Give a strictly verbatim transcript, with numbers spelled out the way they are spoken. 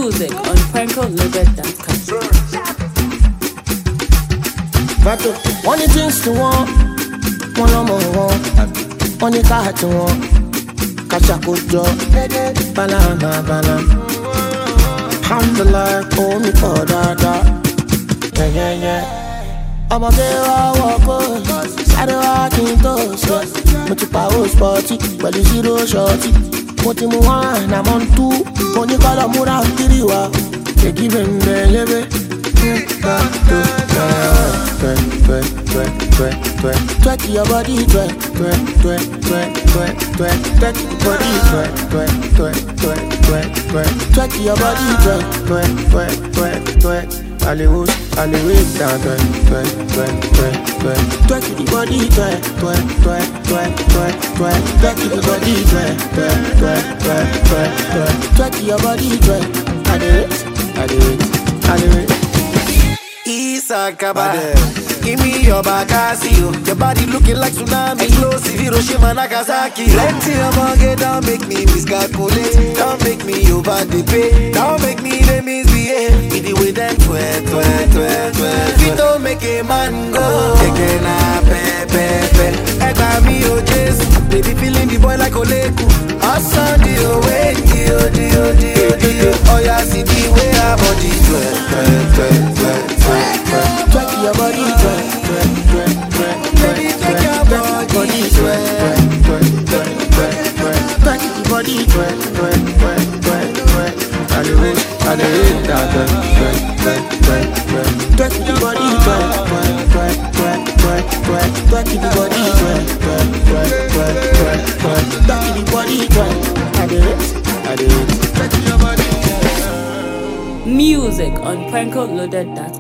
Music on Franco Loaded dot com. Vato, one things to one, one on one, one in car to one, catch a good job, banana, banana. Alhamdulillah, oh me for that, yeah, yeah, yeah. I'm a girl, I walk on, side walking toast, but you power sporty, but you zero shorty. Moti mu one, I'm on two, money color mura kiriwa, they give him the leve. Twerk your body, twerk, twerk, twerk, twerk, twerk, twerk, twerk your body, twerk, twerk, twerk, twerk, twerk, twerk, twerk your body, twerk, twerk, twerk, twerk, twerk. Hollywood, Hollywood down, twerk, twerk, twerk, twerk, twerk, twerk your body, twerk, twerk, twerk, twerk, twerk, twerk, twerk your body, twerk, twerk, twerk, twerk, twerk, twerk, twerk your body, twerk. I do it, I do it, I do it. Isakaba, give me your Bakasio. Your body looking like tsunami. Explosive Hiroshima, Nagasaki. Plenty of money, don't make me miscalculate. Don't make me over the pay. Don't make me the misbehave. With the way them twerk, twerk, twerk, twerk. If don't make a man go, again I pay, pay, pay. Egg by me, oh Jesus. Baby feeling the boy like Oleku. Awesome, the way, dio, dio, dio, dio. Oh yeah, see the way our body twerk, twerk, twerk, twerk, twerk, twerk. Twerk your body, twerk, twerk, twerk, twerk, Baby, twerk your body, twerk, twerk, twerk, twerk, twerk, twerk your body, twerk, twerk, twerk, twerk, twerk. I do it, I do it, twerk, twerk, twerk, twerk, twerk. Twerk your body, twerk, twerk, twerk, twerk, twerk, twerk. Twerk your body, twerk, twerk, twerk, twerk, twerk, twerk. Twerk your body, twerk. I do it, I do it. Twerk your body. Music on Franco Loaded dot com.